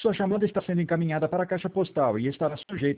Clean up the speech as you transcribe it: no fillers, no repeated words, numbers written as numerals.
Sua chamada está sendo encaminhada para a caixa postal e estará sujeita